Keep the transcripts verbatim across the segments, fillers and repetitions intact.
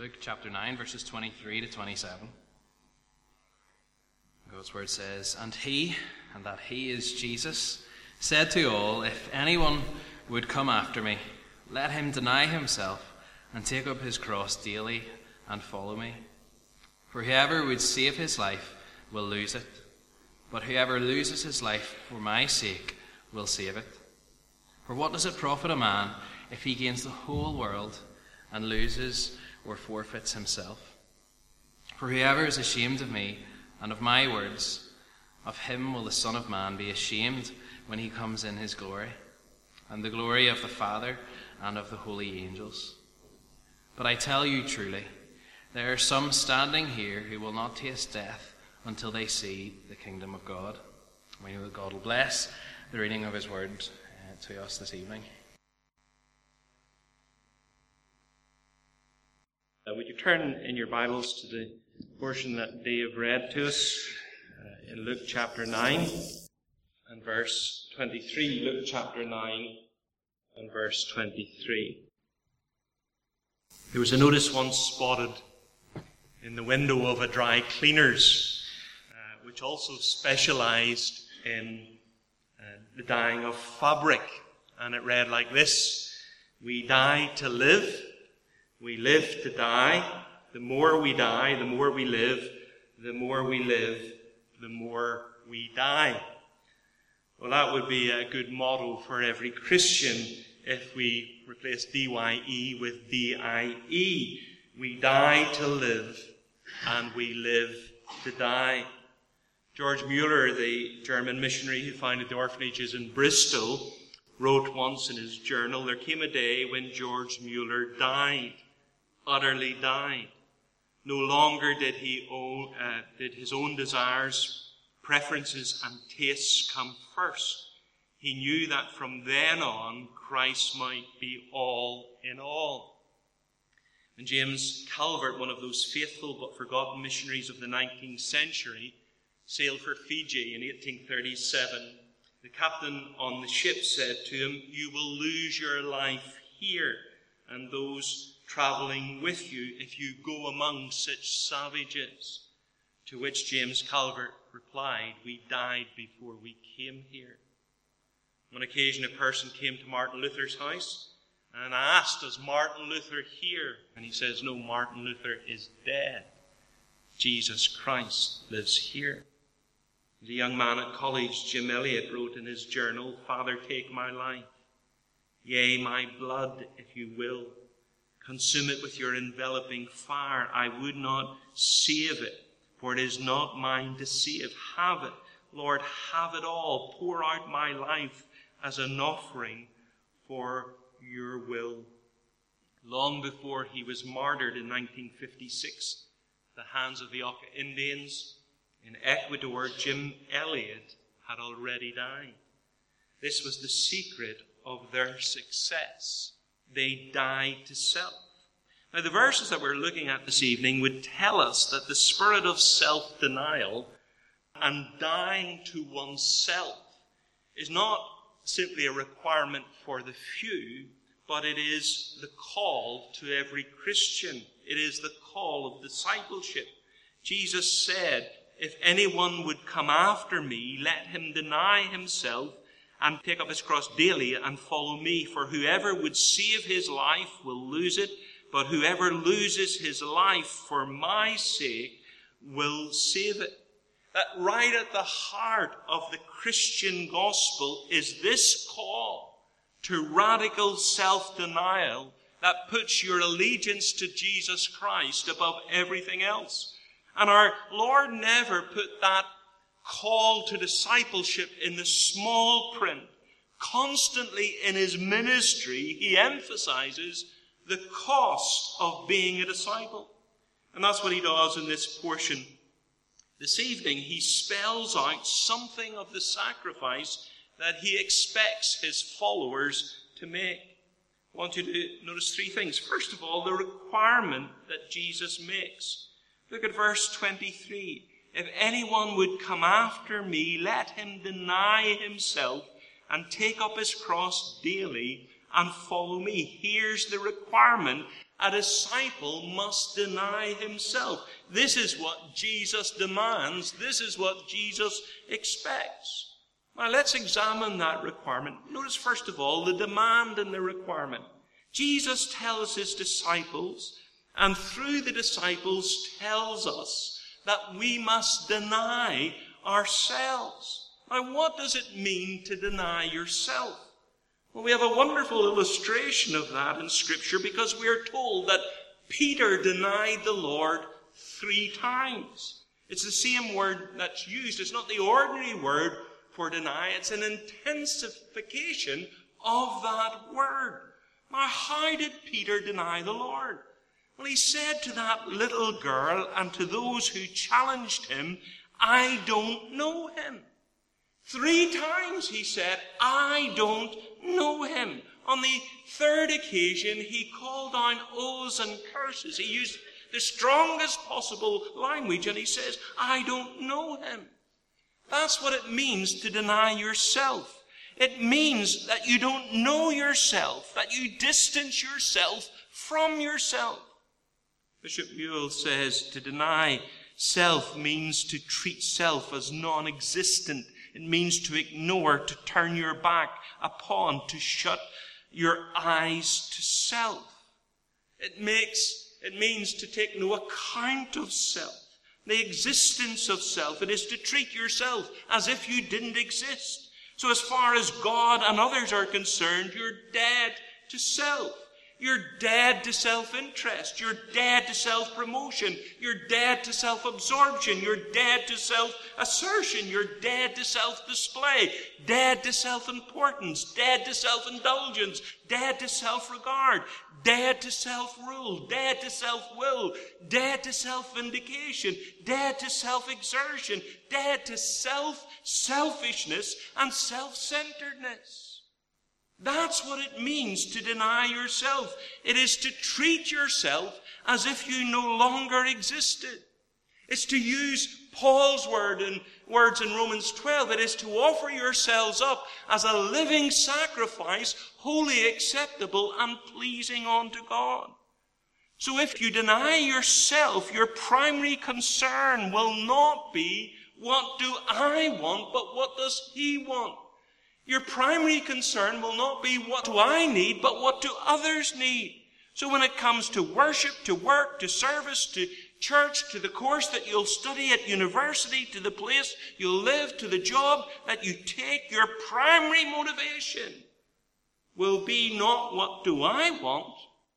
Luke chapter nine, verses twenty-three to twenty-seven. God's word says, "And he," and that he is Jesus, "said to all, if anyone would come after me, let him deny himself and take up his cross daily and follow me. For whoever would save his life will lose it, but whoever loses his life for my sake will save it. For what does it profit a man if he gains the whole world and loses or forfeits himself? For whoever is ashamed of me and of my words, of him will the Son of Man be ashamed when he comes in his glory, and the glory of the Father and of the holy angels. But I tell you truly, there are some standing here who will not taste death until they see the kingdom of God." We know that God will bless the reading of his word uh, to us this evening. Uh, would you turn in your Bibles to the portion that Dave read to us uh, in Luke chapter nine and verse twenty-three. Luke chapter nine and verse twenty-three. There was a notice once spotted in the window of a dry cleaner's, uh, which also specialized in uh, the dyeing of fabric. And it read like this: "We die to live, we live to die. The more we die, the more we live. The more we live, the more we die." Well, that would be a good motto for every Christian if we replace D Y E with D I E. We die to live, and we live to die. George Mueller, the German missionary who founded the orphanages in Bristol, wrote once in his journal, "There came a day when George Mueller died, utterly died. No longer did he own, uh, did his own desires, preferences, and tastes come first. He knew that from then on, Christ might be all in all." And James Calvert, one of those faithful but forgotten missionaries of the nineteenth century, sailed for Fiji in eighteen thirty-seven. The captain on the ship said to him, "You will lose your life here, and those travelling with you, if you go among such savages." To which James Calvert replied, "We died before we came here." On occasion, a person came to Martin Luther's house and asked, "Is Martin Luther here?" And he says, "No, Martin Luther is dead. Jesus Christ lives here." The young man at college, Jim Elliot, wrote in his journal, "Father, take my life, yea, my blood, if you will. Consume it with your enveloping fire. I would not save it, for it is not mine to save. Have it, Lord, have it all. Pour out my life as an offering for your will." Long before he was martyred in nineteen fifty-six, at the hands of the Auca Indians in Ecuador, Jim Elliot had already died. This was the secret of their success. They died to self. Now, the verses that we're looking at this evening would tell us that the spirit of self-denial and dying to oneself is not simply a requirement for the few, but it is the call to every Christian. It is the call of discipleship. Jesus said, "If anyone would come after me, let him deny himself and take up his cross daily and follow me. For whoever would save his life will lose it, but whoever loses his life for my sake will save it." That right at the heart of the Christian gospel is this call to radical self-denial that puts your allegiance to Jesus Christ above everything else. And our Lord never put that call to discipleship in the small print. Constantly in his ministry, he emphasizes the cost of being a disciple. And that's what he does in this portion. This evening, he spells out something of the sacrifice that he expects his followers to make. I want you to notice three things. First of all, the requirement that Jesus makes. Look at verse twenty-three. "If anyone would come after me, let him deny himself and take up his cross daily and follow me. Here's the requirement. A disciple must deny himself. This is what Jesus demands. This is what Jesus expects. Now let's examine that requirement. Notice first of all the demand and the requirement. Jesus tells his disciples, and through the disciples tells us, that we must deny ourselves. Now what does it mean to deny yourself? Well, we have a wonderful illustration of that in Scripture, because we are told that Peter denied the Lord three times. It's the same word that's used. It's not the ordinary word for deny. It's an intensification of that word. Now, how did Peter deny the Lord? Well, he said to that little girl and to those who challenged him, I don't know him. Three times he said, I don't know him. On the third occasion, he called down oaths and curses. He used the strongest possible language, and he says, I don't know him. That's what it means to deny yourself. It means that you don't know yourself, that you distance yourself from yourself. Bishop Newell says to deny self means to treat self as non-existent. It means to ignore, to turn your back upon, to shut your eyes to self. It makes, it means to take no account of self, the existence of self. It is to treat yourself as if you didn't exist. So as far as God and others are concerned, you're dead to self. You're dead to self-interest. You're dead to self-promotion. You're dead to self-absorption. You're dead to self-assertion. You're dead to self-display. Dead to self-importance. Dead to self-indulgence. Dead to self-regard. Dead to self-rule. Dead to self-will. Dead to self-vindication. Dead to self-exertion. Dead to self-selfishness and self-centeredness. That's what it means to deny yourself. It is to treat yourself as if you no longer existed. It's to use Paul's word in, words in Romans twelve. It is to offer yourselves up as a living sacrifice, wholly acceptable and pleasing unto God. So if you deny yourself, your primary concern will not be, what do I want, but what does he want? Your primary concern will not be, what do I need, but what do others need? So when it comes to worship, to work, to service, to church, to the course that you'll study at university, to the place you'll live, to the job that you take, your primary motivation will be not what do I want,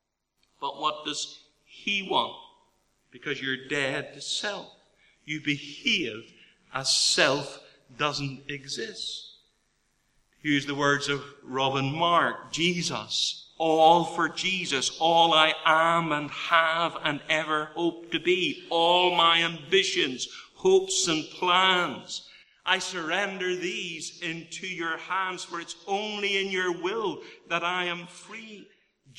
but what does he want? Because you're dead to self. You behave as self doesn't exist. Use the words of Robin Mark, Jesus, all for Jesus, all I am and have and ever hope to be, all my ambitions, hopes and plans. I surrender these into your hands, for it's only in your will that I am free.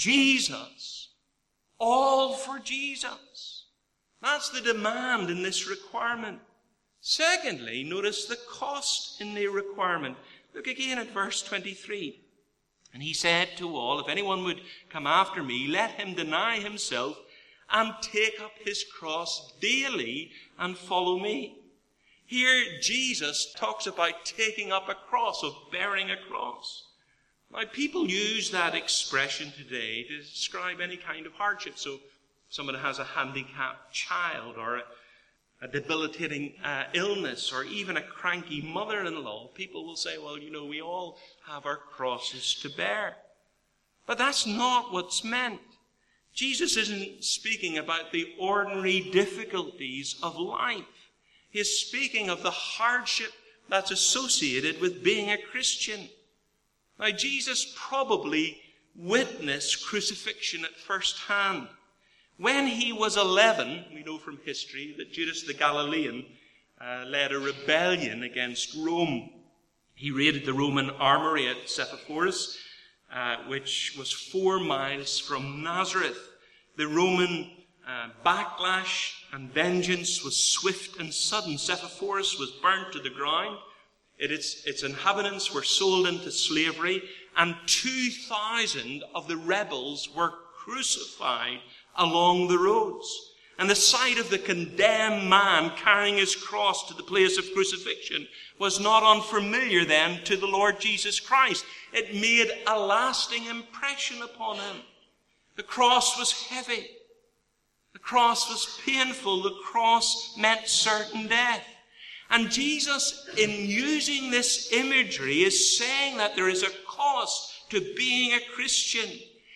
Jesus, all for Jesus. That's the demand in this requirement. Secondly, notice the cost in the requirement. Look again at verse twenty-three. And he said to all, if anyone would come after me, let him deny himself and take up his cross daily and follow me. Here Jesus talks about taking up a cross, of bearing a cross. Now people use that expression today to describe any kind of hardship. So somebody has a handicapped child, or a a debilitating uh, illness, or even a cranky mother-in-law, people will say, well, you know, we all have our crosses to bear. But that's not what's meant. Jesus isn't speaking about the ordinary difficulties of life. He's speaking of the hardship that's associated with being a Christian. Now, Jesus probably witnessed crucifixion at first hand. When he was eleven, we know from history that Judas the Galilean uh, led a rebellion against Rome. He raided the Roman armory at Sepphoris, uh, which was four miles from Nazareth. The Roman uh, backlash and vengeance was swift and sudden. Sepphoris was burnt to the ground. It, its, its inhabitants were sold into slavery, and two thousand of the rebels were crucified along the roads. And the sight of the condemned man carrying his cross to the place of crucifixion was not unfamiliar then to the Lord Jesus Christ. It made a lasting impression upon him. The cross was heavy. The cross was painful. The cross meant certain death. And Jesus, in using this imagery, is saying that there is a cost to being a Christian.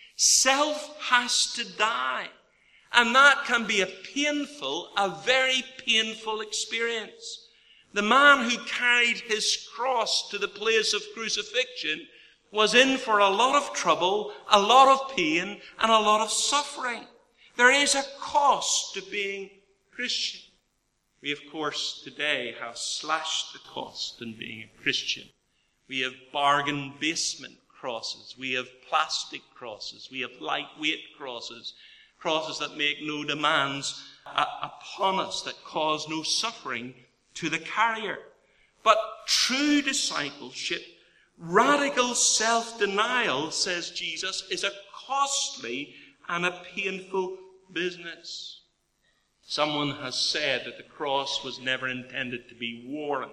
Self has to die. And that can be a painful, a very painful experience. The man who carried his cross to the place of crucifixion was in for a lot of trouble, a lot of pain, and a lot of suffering. There is a cost to being Christian. We, of course, today have slashed the cost in being a Christian. We have bargain basement crosses. We have plastic crosses. We have lightweight crosses. Crosses that make no demands uh, upon us, that cause no suffering to the carrier. But true discipleship, radical self-denial, says Jesus, is a costly and a painful business. Someone has said that the cross was never intended to be worn.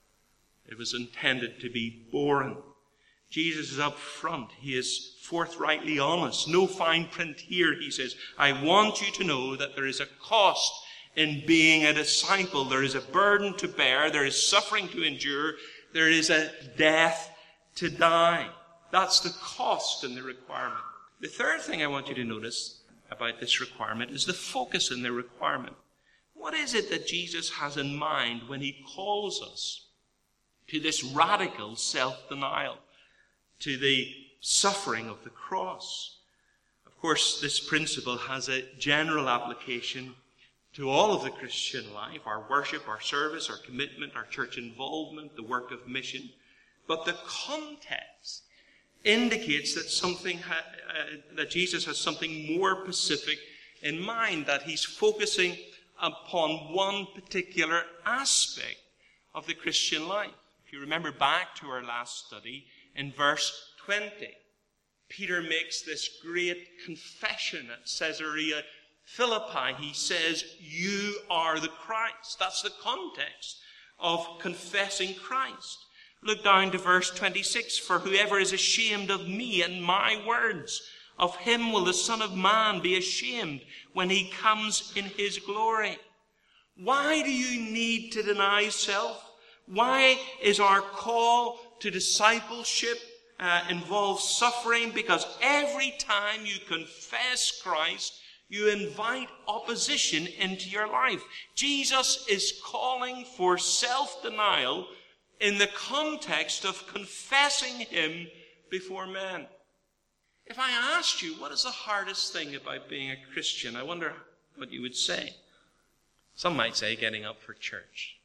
It was intended to be borne. Jesus is up front. He is forthrightly honest. No fine print here, he says. I want you to know that there is a cost in being a disciple. There is a burden to bear. There is suffering to endure. There is a death to die. That's the cost and the requirement. The third thing I want you to notice about this requirement is the focus in the requirement. What is it that Jesus has in mind when he calls us to this radical self-denial, to the suffering of the cross? Of course, this principle has a general application to all of the Christian life, our worship, our service, our commitment, our church involvement, the work of mission. But the context indicates that something ha- uh, that Jesus has something more specific in mind, that he's focusing upon one particular aspect of the Christian life. If you remember back to our last study, in verse twenty, Peter makes this great confession at Caesarea Philippi. He says, you are the Christ. That's the context of confessing Christ. Look down to verse twenty-six. For whoever is ashamed of me and my words, of him will the Son of Man be ashamed when he comes in his glory. Why do you need to deny self? Why is our call to discipleship uh, involve suffering? Because every time you confess Christ, you invite opposition into your life. Jesus is calling for self-denial in the context of confessing him before men. If I asked you, what is the hardest thing about being a Christian? I wonder what you would say. Some might say getting up for church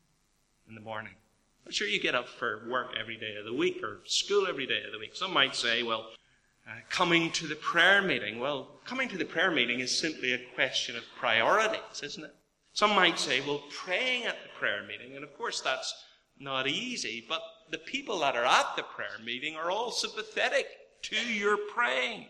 in the morning. I'm sure you get up for work every day of the week or school every day of the week. Some might say, well, uh, coming to the prayer meeting. Well, coming to the prayer meeting is simply a question of priorities, isn't it? Some might say, well, praying at the prayer meeting, and of course that's not easy, but the people that are at the prayer meeting are all sympathetic to your praying.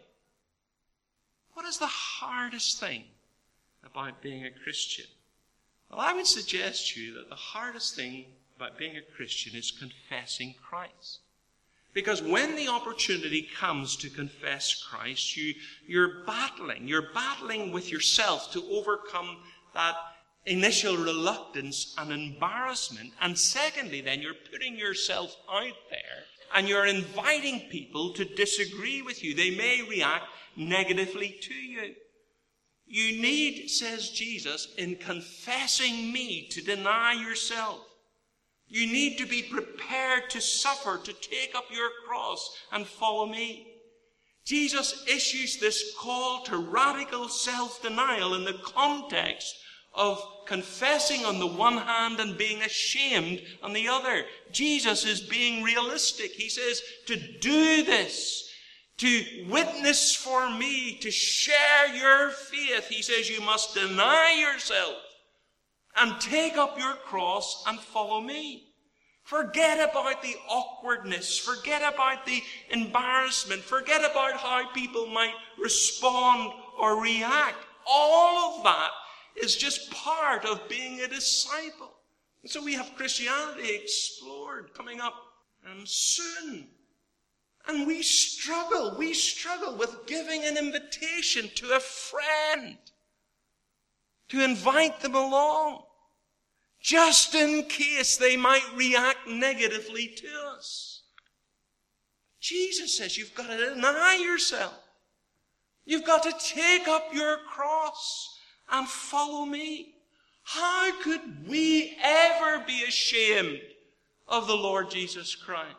What is the hardest thing about being a Christian? Well, I would suggest to you that the hardest thing about being a Christian is confessing Christ. Because when the opportunity comes to confess Christ, you, you're battling. You're battling with yourself to overcome that initial reluctance and embarrassment. And secondly, then, you're putting yourself out there and you're inviting people to disagree with you. They may react negatively to you. You need, says Jesus, in confessing me, to deny yourself. You need to be prepared to suffer, to take up your cross and follow me. Jesus issues this call to radical self-denial in the context of confessing on the one hand and being ashamed on the other. Jesus is being realistic. He says, to do this, to witness for me, to share your faith, he says you must deny yourself and take up your cross and follow me. Forget about the awkwardness. Forget about the embarrassment. Forget about how people might respond or react. All of that is just part of being a disciple. And so we have Christianity Explored coming up and soon. And we struggle. We struggle with giving an invitation to a friend, to invite them along, just in case they might react negatively to us. Jesus says you've got to deny yourself. You've got to take up your cross and follow me. How could we ever be ashamed of the Lord Jesus Christ?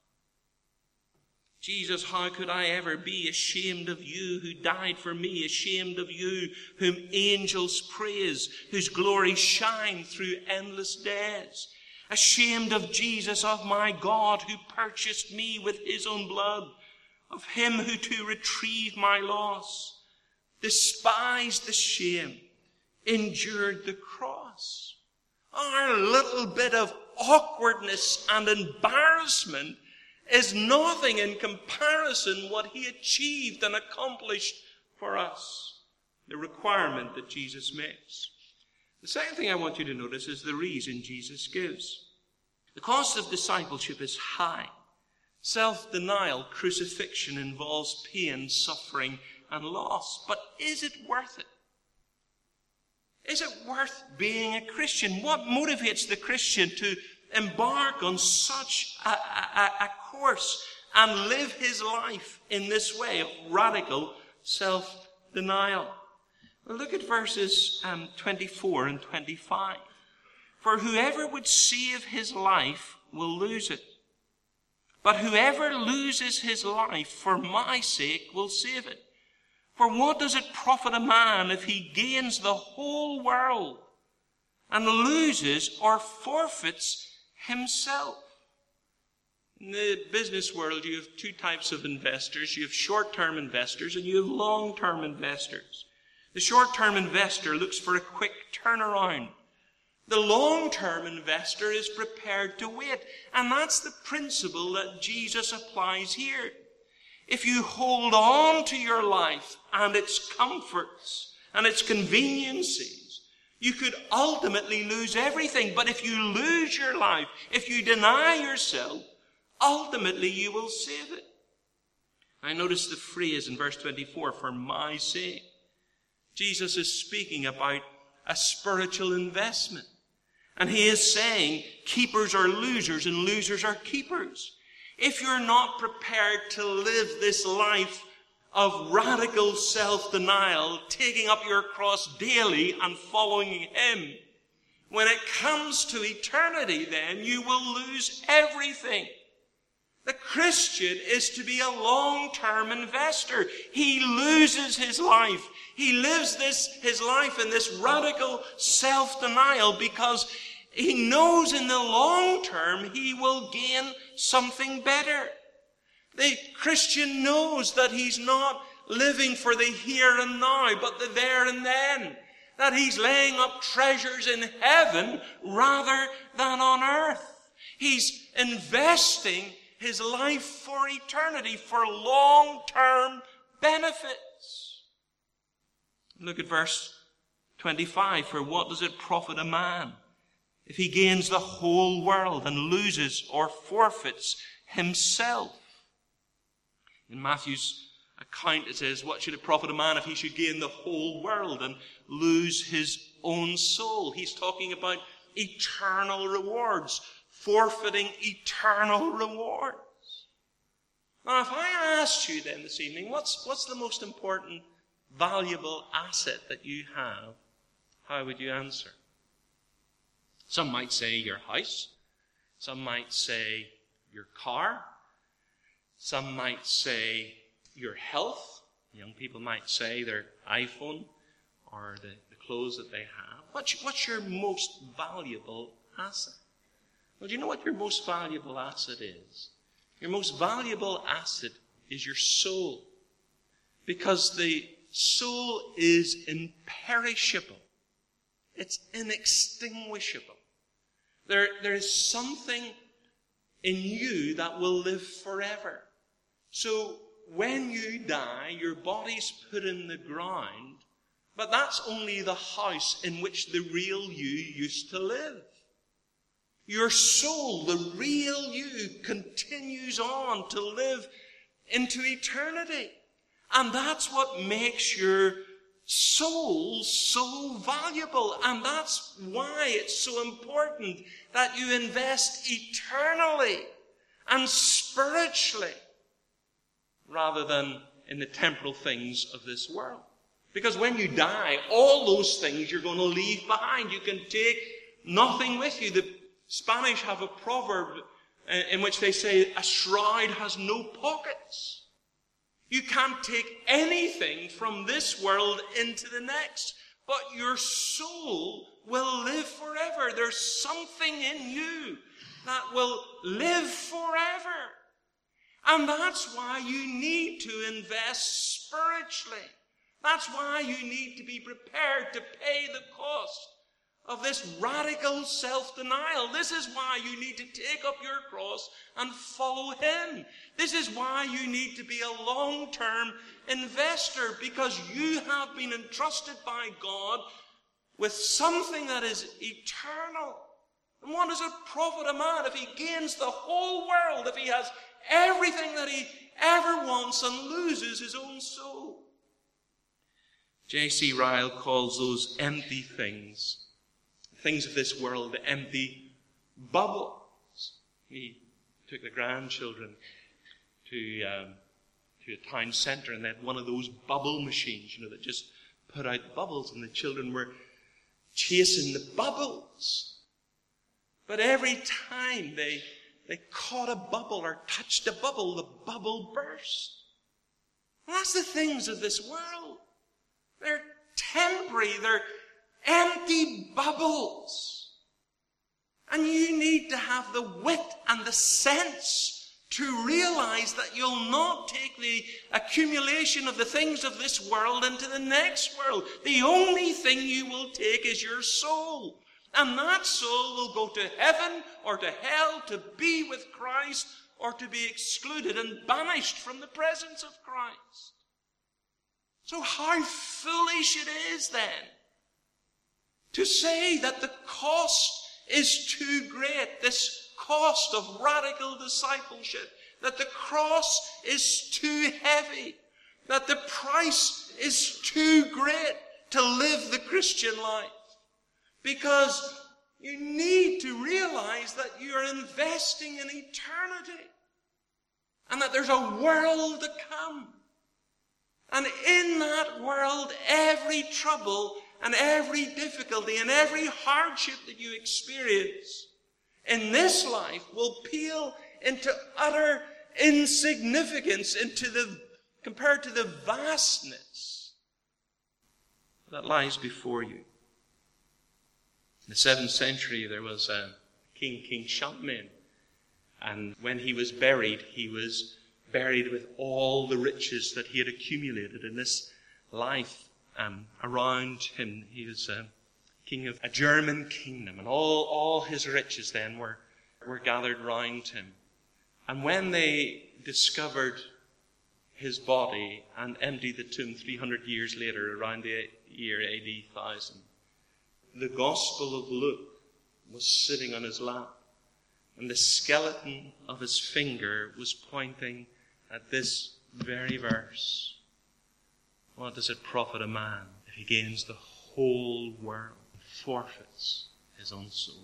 Jesus, how could I ever be ashamed of you who died for me, ashamed of you whom angels praise, whose glory shine through endless days, ashamed of Jesus, of my God, who purchased me with his own blood, of him who to retrieve my loss, despised the shame, endured the cross. Our little bit of awkwardness and embarrassment is nothing in comparison what he achieved and accomplished for us. The requirement that Jesus makes. The second thing I want you to notice is the reason Jesus gives. The cost of discipleship is high. Self-denial, crucifixion involves pain, suffering, and loss. But is it worth it? Is it worth being a Christian? What motivates the Christian to embark on such a, a, a course and live his life in this way of radical self-denial? Well, look at verses um, twenty-four and twenty-five. For whoever would save his life will lose it. But whoever loses his life for my sake will save it. For what does it profit a man if he gains the whole world and loses or forfeits himself? In the business world, you have two types of investors. You have short-term investors and you have long-term investors. The short-term investor looks for a quick turnaround. The long-term investor is prepared to wait. And that's the principle that Jesus applies here. If you hold on to your life and its comforts and its conveniences, you could ultimately lose everything. But if you lose your life, if you deny yourself, ultimately you will save it. I notice the phrase in verse twenty-four, for my sake. Jesus is speaking about a spiritual investment. And he is saying keepers are losers and losers are keepers. If you're not prepared to live this life of radical self-denial, taking up your cross daily and following him, when it comes to eternity, then you will lose everything. The Christian is to be a long-term investor. He loses his life. He lives this, his life in this radical self-denial because he knows in the long term he will gain something better. The Christian knows that he's not living for the here and now, but the there and then. That he's laying up treasures in heaven rather than on earth. He's investing his life for eternity, for long-term benefits. Look at verse twenty-five. For what does it profit a man if he gains the whole world and loses or forfeits himself? In Matthew's account it says, what should it profit a man if he should gain the whole world and lose his own soul? He's talking about eternal rewards, forfeiting eternal rewards. Now, if I asked you then this evening, what's, what's the most important, valuable asset that you have, how would you answer? Some might say your house. Some might say your car. Some might say your health. Young people might say their iPhone or the, the clothes that they have. What's, what's your most valuable asset? Well, do you know what your most valuable asset is? Your most valuable asset is your soul. Because the soul is imperishable. It's inextinguishable. There, there is something in you that will live forever. So when you die, your body's put in the ground, but that's only the house in which the real you used to live. Your soul, the real you, continues on to live into eternity. And that's what makes your soul so valuable. And that's why it's so important that you invest eternally and spiritually rather than in the temporal things of this world. Because when you die, all those things you're going to leave behind. You can take nothing with you. The Spanish have a proverb in which they say, a shroud has no pockets. You can't take anything from this world into the next, but your soul will live forever. There's something in you that will live forever. And that's why you need to invest spiritually. That's why you need to be prepared to pay the cost of this radical self-denial. This is why you need to take up your cross and follow him. This is why you need to be a long-term investor, because you have been entrusted by God with something that is eternal. And what does it profit a man if he gains the whole world, if he has everything that he ever wants and loses his own soul? J C Ryle calls those empty things, things of this world, the empty bubbles. He took the grandchildren to um, to a town centre, and they had one of those bubble machines, you know, that just put out bubbles, and the children were chasing the bubbles. But every time they they caught a bubble or touched a bubble, the bubble burst. And that's the things of this world. They're temporary, they're empty bubbles. And you need to have the wit and the sense to realize that you'll not take the accumulation of the things of this world into the next world. The only thing you will take is your soul. And that soul will go to heaven or to hell to be with Christ, or to be excluded and banished from the presence of Christ. So how foolish it is then to say that the cost is too great, this cost of radical discipleship, that the cross is too heavy, that the price is too great to live the Christian life. Because you need to realize that you're investing in eternity, and that there's a world to come. And in that world, every trouble and every difficulty and every hardship that you experience in this life will pale into utter insignificance, into the compared to the vastness that lies before you. In the seventh century, there was a king, King Shampman, and when he was buried, he was buried with all the riches that he had accumulated in this life. Um, around him, he was uh, king of a German kingdom, and all, all his riches then were, were gathered round him. And when they discovered his body and emptied the tomb three hundred years later, around the year A D one thousand, the Gospel of Luke was sitting on his lap, and the skeleton of his finger was pointing at this very verse. What does it profit a man if he gains the whole world and forfeits his own soul?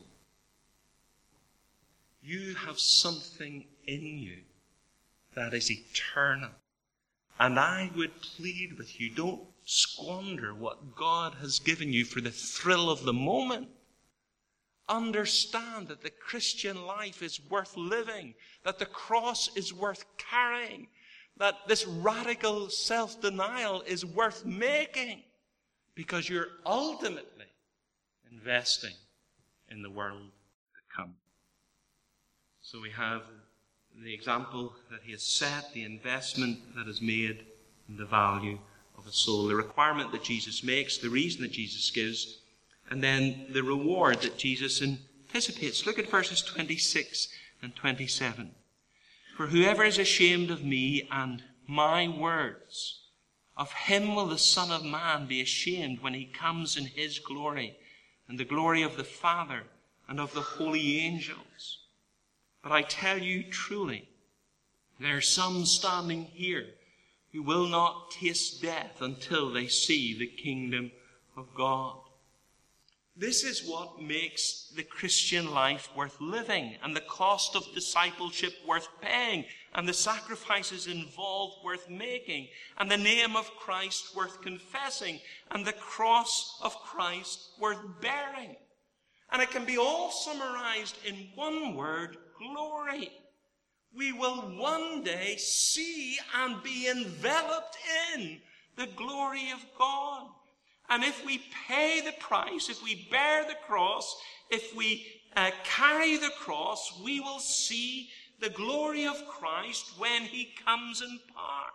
You have something in you that is eternal. And I would plead with you, don't squander what God has given you for the thrill of the moment. Understand that the Christian life is worth living, that the cross is worth carrying, that this radical self-denial is worth making, because you're ultimately investing in the world to come. So we have the example that he has set, the investment that is made, and the value of a soul, the requirement that Jesus makes, the reason that Jesus gives, and then the reward that Jesus anticipates. Look at verses twenty-six and twenty-seven. For whoever is ashamed of me and my words, of him will the Son of Man be ashamed when he comes in his glory and the glory of the Father and of the holy angels. But I tell you truly, there are some standing here who will not taste death until they see the kingdom of God. This is what makes the Christian life worth living, and the cost of discipleship worth paying, and the sacrifices involved worth making, and the name of Christ worth confessing, and the cross of Christ worth bearing. And it can be all summarized in one word: glory. We will one day see and be enveloped in the glory of God. And if we pay the price, if we bear the cross, if we uh, carry the cross, we will see the glory of Christ when he comes in power.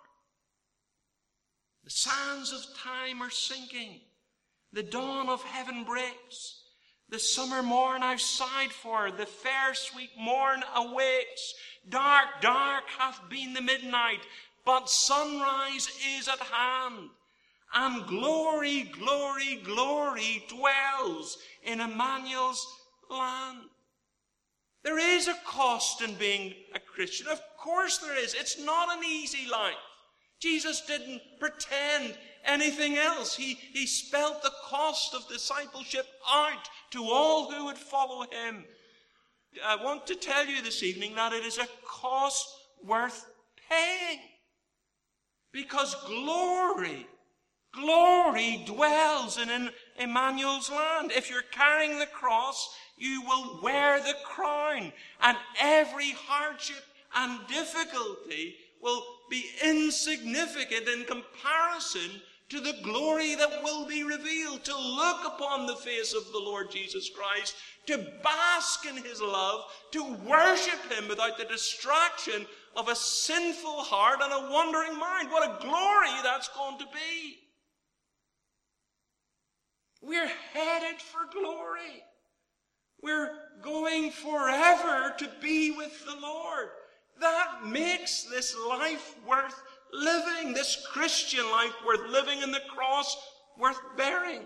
The sands of time are sinking. The dawn of heaven breaks. The summer morn I've sighed for, the fair sweet morn awakes. Dark, dark hath been the midnight, but sunrise is at hand. And glory, glory, glory dwells in Emmanuel's land. There is a cost in being a Christian. Of course there is. It's not an easy life. Jesus didn't pretend anything else. He, he spelt the cost of discipleship out to all who would follow him. I want to tell you this evening that it is a cost worth paying. Because glory, glory dwells in Emmanuel's land. If you're carrying the cross, you will wear the crown. And every hardship and difficulty will be insignificant in comparison to the glory that will be revealed. To look upon the face of the Lord Jesus Christ, to bask in his love, to worship him without the distraction of a sinful heart and a wandering mind. What a glory that's going to be. We're headed for glory. We're going forever to be with the Lord. That makes this life worth living, this Christian life worth living, and the cross worth bearing.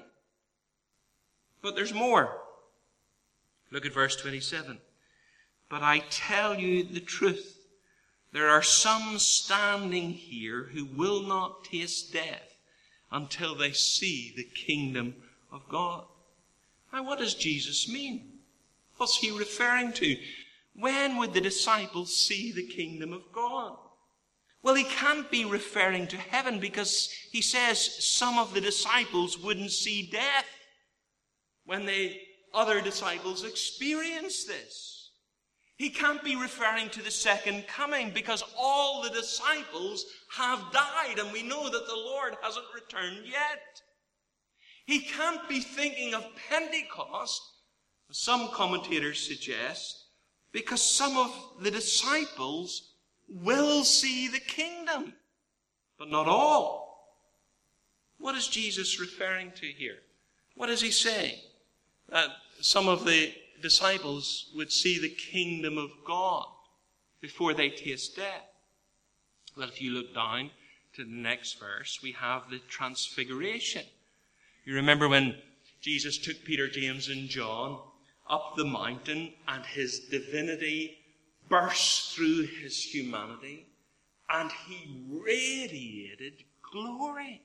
But there's more. Look at verse twenty-seven. But I tell you the truth, there are some standing here who will not taste death until they see the kingdom of God. Now, what does Jesus mean? What's he referring to? When would the disciples see the kingdom of God? Well, he can't be referring to heaven, because he says some of the disciples wouldn't see death when the other disciples experienced this. He can't be referring to the second coming, because all the disciples have died, and we know that the Lord hasn't returned yet. He can't be thinking of Pentecost, as some commentators suggest, because some of the disciples will see the kingdom, but not all. What is Jesus referring to here? What is he saying? That some of the disciples would see the kingdom of God before they taste death. Well, if you look down to the next verse, we have the transfiguration. You remember when Jesus took Peter, James, and John up the mountain, and his divinity burst through his humanity, and he radiated glory.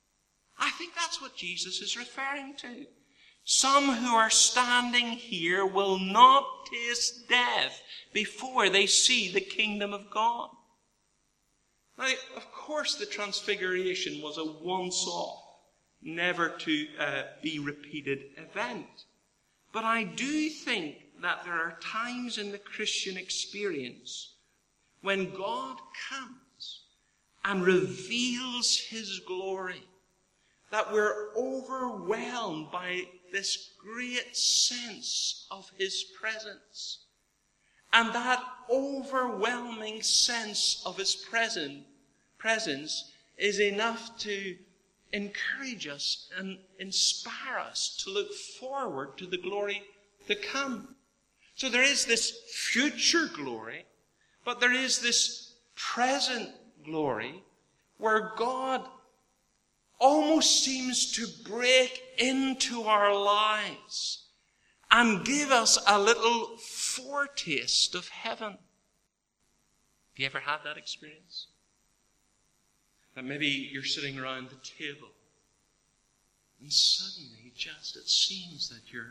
I think that's what Jesus is referring to. Some who are standing here will not taste death before they see the kingdom of God. Now, of course, the transfiguration was a once-off, never to uh, be repeated event. But I do think that there are times in the Christian experience when God comes and reveals his glory, that we're overwhelmed by this great sense of his presence. And that overwhelming sense of his present, presence is enough to encourage us and inspire us to look forward to the glory to come. So there is this future glory, but there is this present glory where God almost seems to break into our lives and give us a little foretaste of heaven. Have you ever had that experience? That maybe you're sitting around the table and suddenly just it seems that you're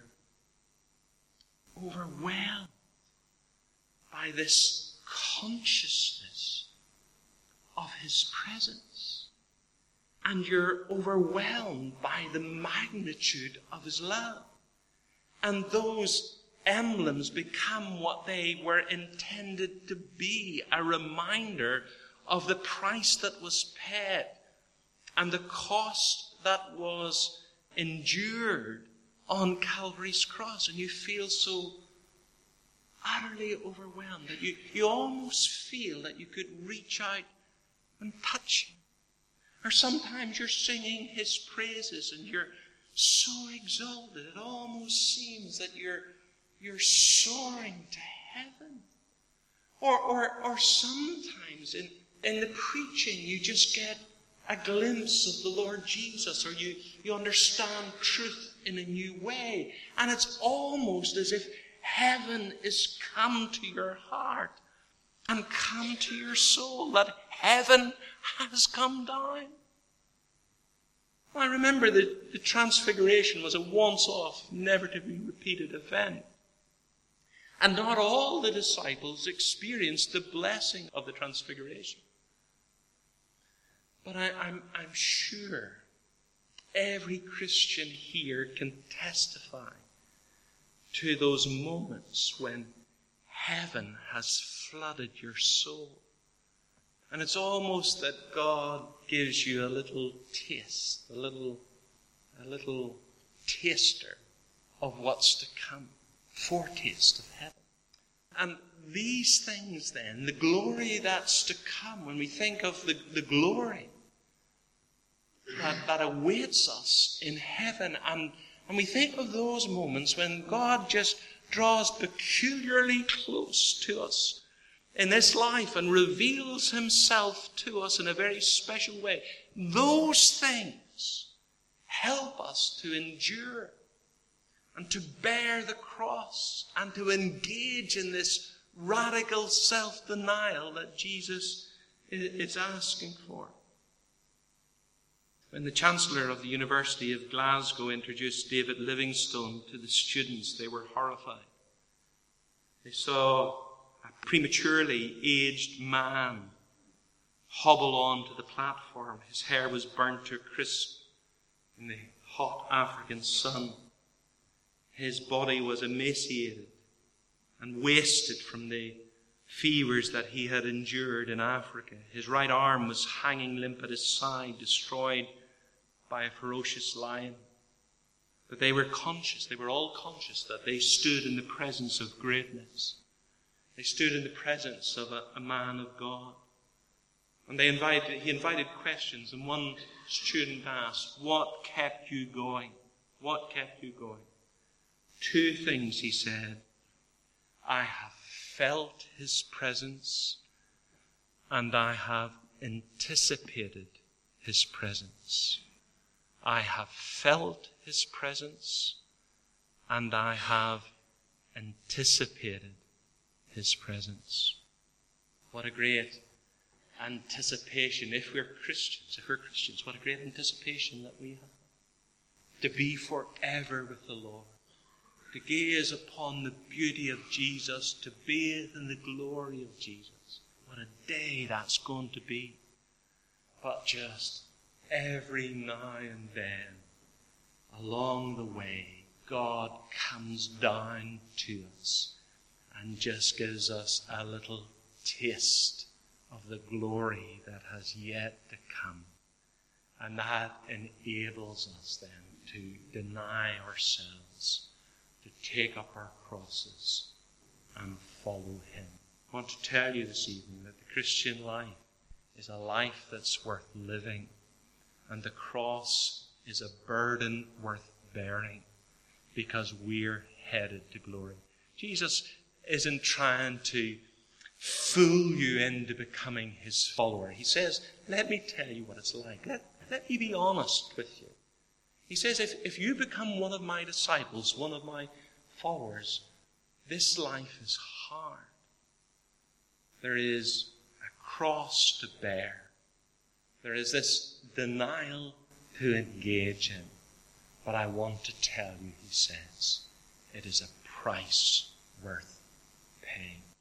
overwhelmed by this consciousness of His presence. And you're overwhelmed by the magnitude of His love. And those emblems become what they were intended to be, a reminder of the price that was paid and the cost that was endured on Calvary's cross. And you feel so utterly overwhelmed that you, you almost feel that you could reach out and touch Him. Or sometimes you're singing His praises and you're so exalted, it almost seems that you're, you're soaring to heaven. Or, or, or sometimes in, in the preaching you just get a glimpse of the Lord Jesus, or you, you understand truth in a new way. And it's almost as if heaven is come to your heart and come to your soul, that heaven has come down. I remember that the Transfiguration was a once-off, never-to-be-repeated event. And not all the disciples experienced the blessing of the Transfiguration. But I, I'm, I'm sure every Christian here can testify to those moments when heaven has flooded your soul. And it's almost that God gives you a little taste, a little, a little taster of what's to come, foretaste of heaven. And these things then, the glory that's to come, when we think of the, the glory that, that awaits us in heaven, and, and we think of those moments when God just draws peculiarly close to us in this life and reveals Himself to us in a very special way. Those things help us to endure and to bear the cross and to engage in this radical self-denial that Jesus is asking for. When the Chancellor of the University of Glasgow introduced David Livingstone to the students, they were horrified. They saw a prematurely aged man hobble onto the platform. His hair was burnt to a crisp in the hot African sun. His body was emaciated and wasted from the fevers that he had endured in Africa. His right arm was hanging limp at his side, destroyed by a ferocious lion. But they were conscious, they were all conscious that they stood in the presence of greatness. They stood in the presence of a, a man of God. And they invited, he invited questions, and one student asked, "What kept you going? What kept you going?" Two things, he said. "I have felt His presence, and I have anticipated His presence." I have felt His presence, and I have anticipated His presence. What a great anticipation, if we're Christians, if we're Christians, what a great anticipation that we have. To be forever with the Lord. To gaze upon the beauty of Jesus, to bathe in the glory of Jesus. What a day that's going to be. But just every now and then, along the way, God comes down to us and just gives us a little taste of the glory that has yet to come. And that enables us then to deny ourselves, to take up our crosses and follow Him. I want to tell you this evening that the Christian life is a life that's worth living, and the cross is a burden worth bearing, because we're headed to glory. Jesus isn't trying to fool you into becoming his follower. He says, let me tell you what it's like. Let, let me be honest with you. He says, if, if you become one of my disciples, one of my followers, this life is hard. There is a cross to bear. There is this denial to engage in. But I want to tell you, he says, it is a price worth paying.